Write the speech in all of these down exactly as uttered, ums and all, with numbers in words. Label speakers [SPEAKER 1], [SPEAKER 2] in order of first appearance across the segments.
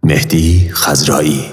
[SPEAKER 1] مهدی خضرایی.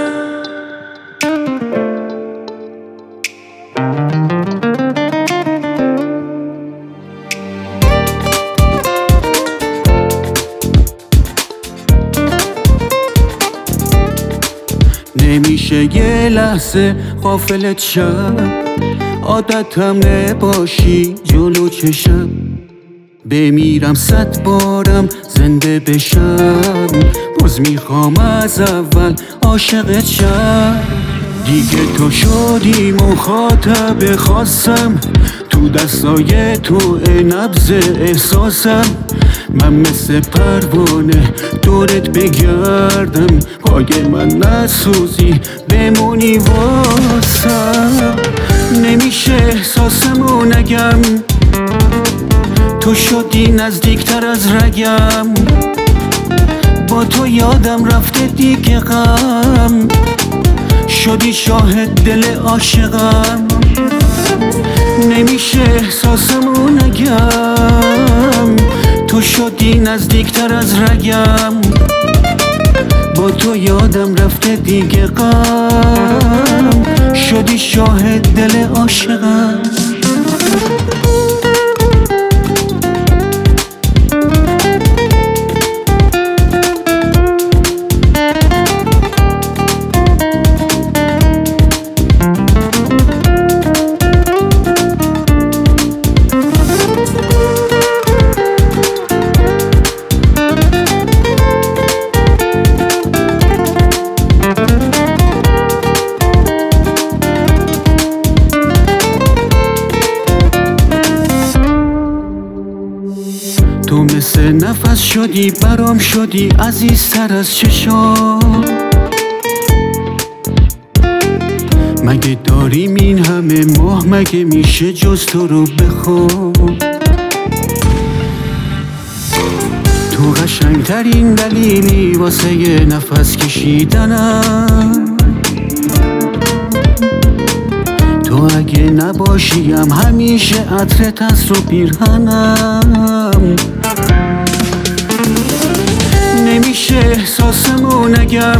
[SPEAKER 2] نمیشه یه لحظه غافلت شم، عادتم نباشی جلو چشم. بمیرم صد بارم زنده بشم، باز میخوام از اول عاشقت شم. دیگه تو شدی مخاطب خاصم، تو دستای تو نبض احساسم. من مثل پروانه دورت بگردم، پای من نسوزی بمونی واسم. نمیشه احساسمو نگم، تو شدی نزدیکتر از رگم. با تو یادم رفته دیگه غم، شدی شاهد دل عاشقم. نمیشه احساسمو نگم، تو شدی نزدیکتر از رگم. با تو یادم رفته دیگه غم، شدی شاهد دل عاشقم. تو مثل نفس شدی برام، شدی عزیزتر از چشام. مگه داریم این همه ماه، مگه میشه جز تو رو بخوام؟ تو قشنگترین دلیلی واسه یه نفس کشیدنم. تو اگه نباشیم همیشه عطرت از رو پیرهنم. نمیشه احساسمو نگم،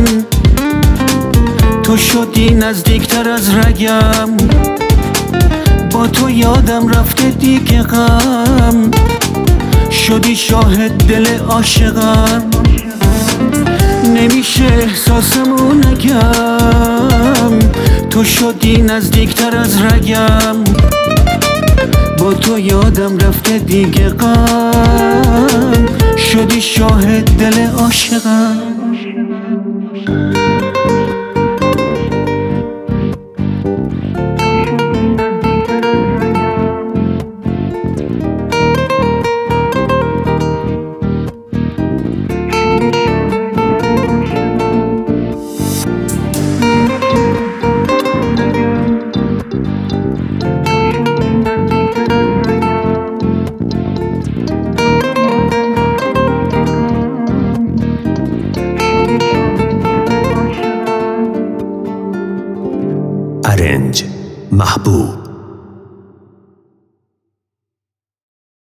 [SPEAKER 2] تو شدی نزدیکتر از رگم. با تو یادم رفته دیگه غم، شدی شاهد دل عاشقم. نمیشه احساسمو نگم، تو شدی نزدیکتر از رگم. با تو یادم رفته دیگه غم، شدی شاهد دل عاشقم.
[SPEAKER 1] ارنج محبوب.